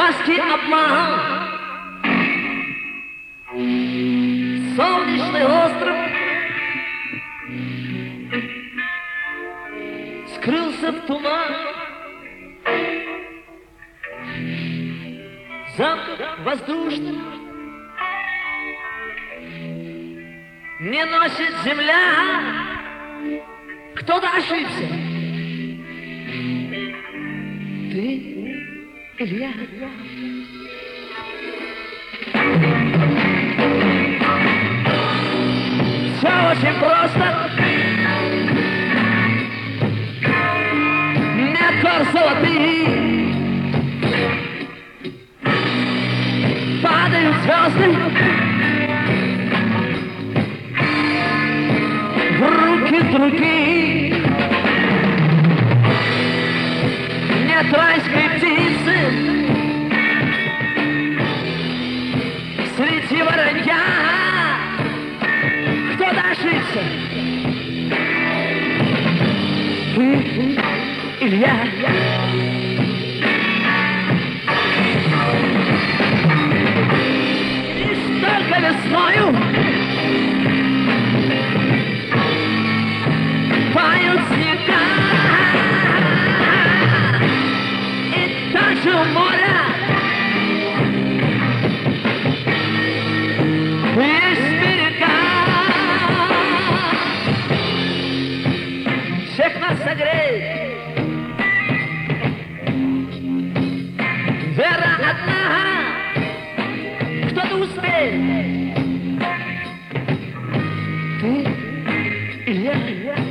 Сказки обман, солнечный остров скрылся в туман. Замок воздушный не носит земля. Кто-то ошибся. Ты или я? Все очень просто. Нет гор золотых, падают звезды в руки других. Нет райской птицы среди воронья. Кто-то ошибся. Ты или я? Лишь только весною тают снега, и также у моря есть берега. Всех нас согреет вера одна. Кто-то успеет. Ты или я?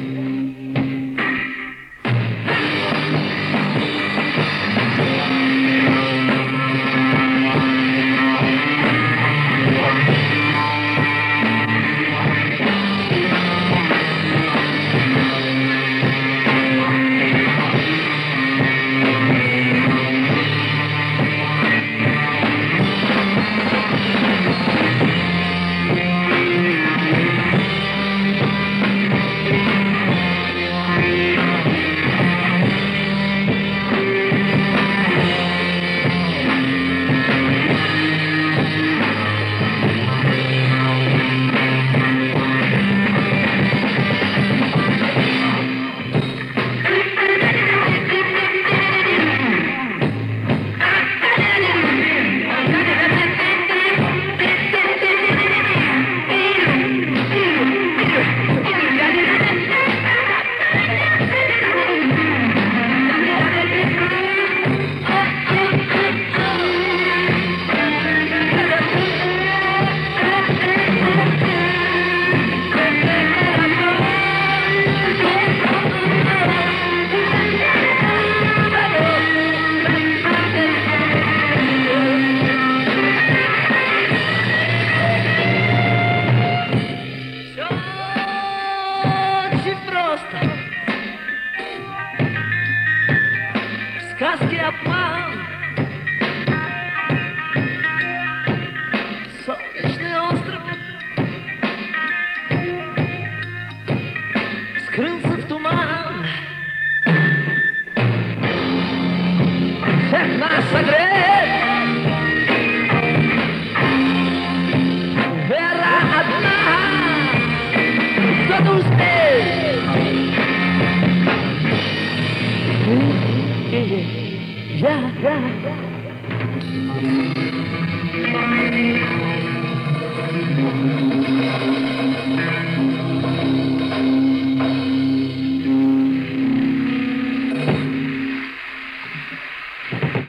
Сказки обман, солнечный остров скрылся в туман. Всех нас согреет вера одна. Кто-то успеет. Я.